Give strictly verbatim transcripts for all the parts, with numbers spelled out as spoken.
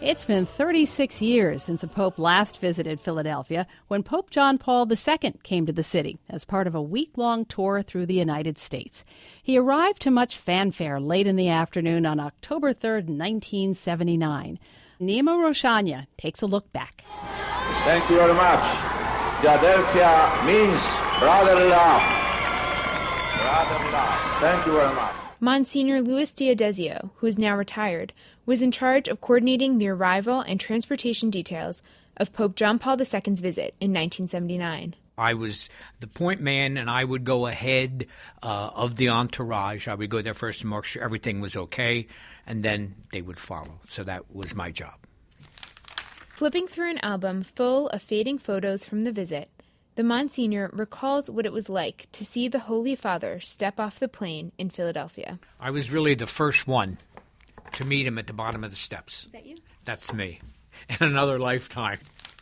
It's been thirty-six years since a pope last visited Philadelphia, when Pope John Paul the Second came to the city as part of a week-long tour through the United States. He arrived to much fanfare late in the afternoon on October third, nineteen seventy-nine. Nima Roshania takes a look back. Thank you very much. Philadelphia means brotherly love. Brotherly love. Thank you very much. Monsignor Luis D'Adezio, who is now retired, was in charge of coordinating the arrival and transportation details of Pope John Paul the Second's visit in nineteen seventy-nine. I was the point man, and I would go ahead uh, of the entourage. I would go there first and make sure everything was okay, and then they would follow. So that was my job. Flipping through an album full of fading photos from the visit, the Monsignor recalls what it was like to see the Holy Father step off the plane in Philadelphia. I was really the first one to meet him at the bottom of the steps. Is that you? That's me. In another lifetime.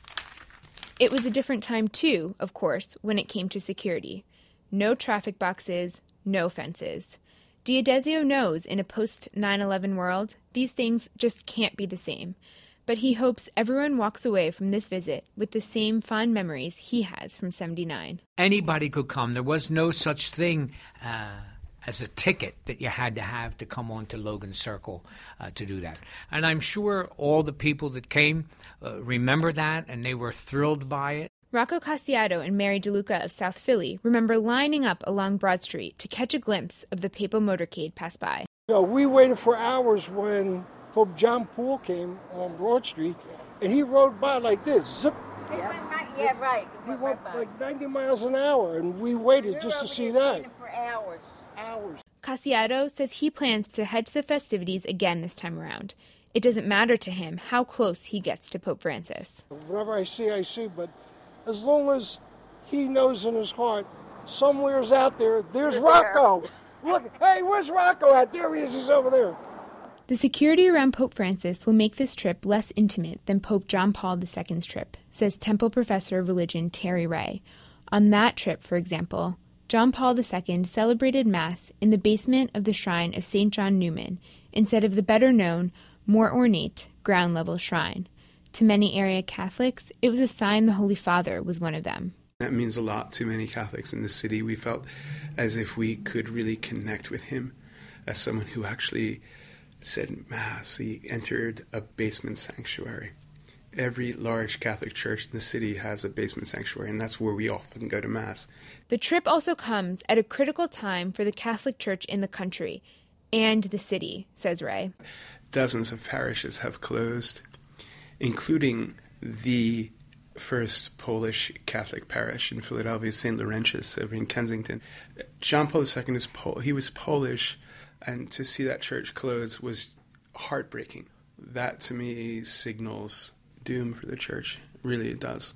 It was a different time, too, of course, when it came to security. No traffic boxes, no fences. D'Adezio knows in a post nine eleven world, these things just can't be the same. But he hopes everyone walks away from this visit with the same fond memories he has from seventy-nine. Anybody could come. There was no such thing uh, as a ticket that you had to have to come on to Logan Circle uh, to do that. And I'm sure all the people that came uh, remember that, and they were thrilled by it. Rocco Cassiato and Mary DeLuca of South Philly remember lining up along Broad Street to catch a glimpse of the papal motorcade pass by. You know, we waited for hours when Pope John Paul came on Broad Street, and he rode by like this, zip. He went right, yeah, right. He went like ninety miles an hour, and we waited just to see that. For hours. Hours. Cassiato says he plans to head to the festivities again this time around. It doesn't matter to him how close he gets to Pope Francis. Whatever I see, I see, but as long as he knows in his heart, somewhere's out there, there's Rocco. Look, hey, where's Rocco at? There he is, he's over there. The security around Pope Francis will make this trip less intimate than Pope John Paul the Second's trip, says Temple professor of religion Terry Ray. On that trip, for example, John Paul the Second celebrated Mass in the basement of the shrine of Saint John Neumann instead of the better-known, more ornate, ground-level shrine. To many area Catholics, it was a sign the Holy Father was one of them. That means a lot to many Catholics in the city. We felt as if we could really connect with him as someone who actually said Mass. He entered a basement sanctuary. Every large Catholic church in the city has a basement sanctuary, and that's where we often go to Mass. The trip also comes at a critical time for the Catholic Church in the country and the city, says Ray. Dozens of parishes have closed, including the first Polish Catholic parish in Philadelphia, Saint Laurentius, over in Kensington. John Paul the Second is Pol- he was Polish, and to see that church close was heartbreaking. That, to me, signals doom for the church. Really, it does.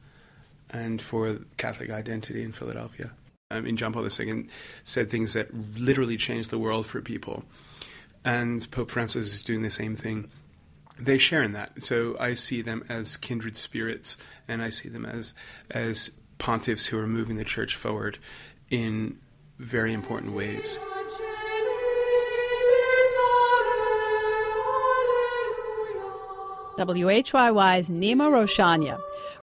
And for Catholic identity in Philadelphia. I mean, John Paul the Second said things that literally changed the world for people. And Pope Francis is doing the same thing. They share in that. So I see them as kindred spirits, and I see them as as pontiffs who are moving the church forward in very important ways. W H Y Y's Nima Roshania